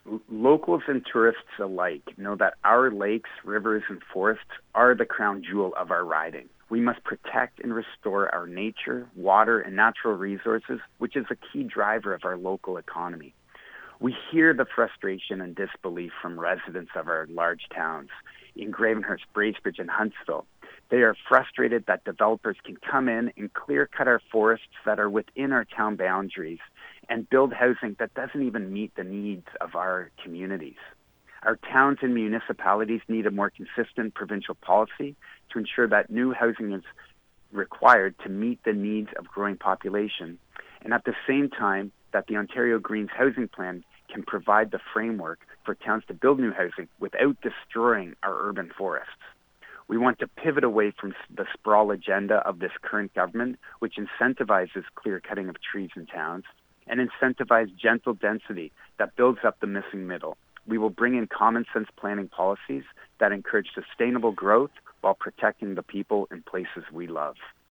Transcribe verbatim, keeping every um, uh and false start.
L- locals and tourists alike know that our lakes, rivers, and forests are the crown jewel of our riding. We must protect and restore our nature, water, and natural resources, which is a key driver of our local economy. We hear the frustration and disbelief from residents of our large towns in Gravenhurst, Bracebridge, and Huntsville. They are frustrated that developers can come in and clear-cut our forests that are within our town boundaries and build housing that doesn't even meet the needs of our communities. Our towns and municipalities need a more consistent provincial policy to ensure that new housing is required to meet the needs of growing population, and at the same time that the Ontario Greens Housing Plan can provide the framework for towns to build new housing without destroying our urban forests. We want to pivot away from the sprawl agenda of this current government, which incentivizes clear-cutting of trees in towns, and incentivize gentle density that builds up the missing middle. We will bring in common-sense planning policies that encourage sustainable growth while protecting the people and places we love.